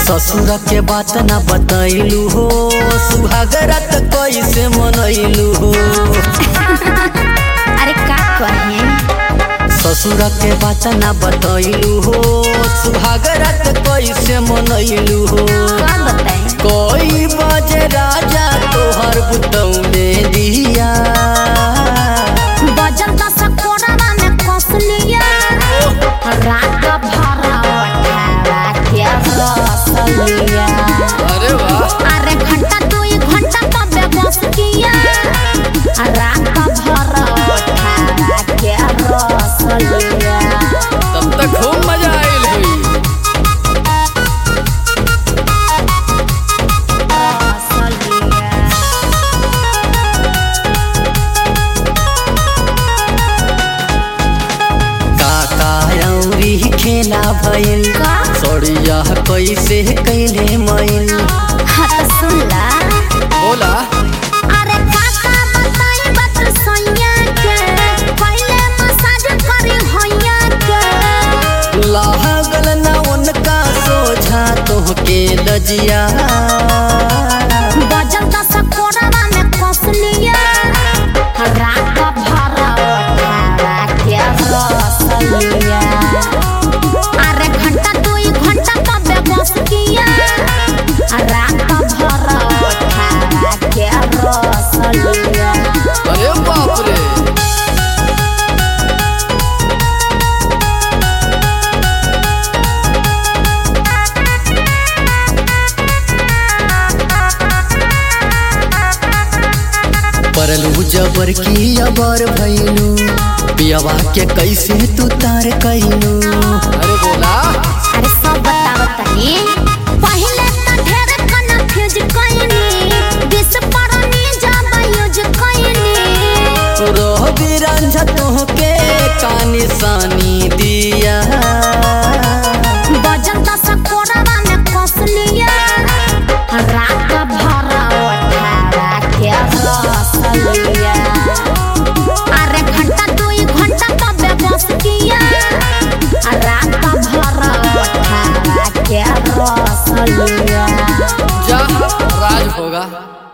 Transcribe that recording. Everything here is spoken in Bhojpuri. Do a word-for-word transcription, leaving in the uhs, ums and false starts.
ससुर के बात ना बतैलू हो, सुहागरात कैसे मनैलू हो। अरे का कहे ससुर के बात ना बतैलू हो, सुहागरात कैसे मनैलू हो। का बताई कोई बजे राजा तोहर बुतौने दिया, बजल दस कोरवा में कस लिया, रात भर उठावा के रस लिया। अरे वाह, अरे घंटा दुई घंटा तबे बस किया, रात भर उठावा के रस लिया। तब तक खूब मजा आइल हुई। रस लिया काका औरी खेला भइल, का सड़िया कैसे कैले मैल। हाँ तो सुन ला बोला अरे काका बताई बात सैया के, पहले मसाज करी होया के। लागल ना उनका सोझा तोहके लजिया, बजल दस कोरवा में कस लिया, रात भर उठावा के रस लिया। अरे घंटा दुई घंटा तबे बस किया, रात भर उठावा के रस लिया। अरे बाप रे। परलू जबर की अबर भैलू, पियवा के कैसे तू तार कैलू। अरे बोला अरे सब बतावत तनी, पहिले त ढेर कन्फ्यूज कइनी, दिस परनी जब यूज कइनी। रोह बिरंझ तोहके कानी सानी दिया, बजल दस कोरवा में कस लिया, रात भर उठावा के रस लिया। अरे घंटा दुई घंटा तबे बस किया, रात भर उठावा के रस लिया। जा राज होगा।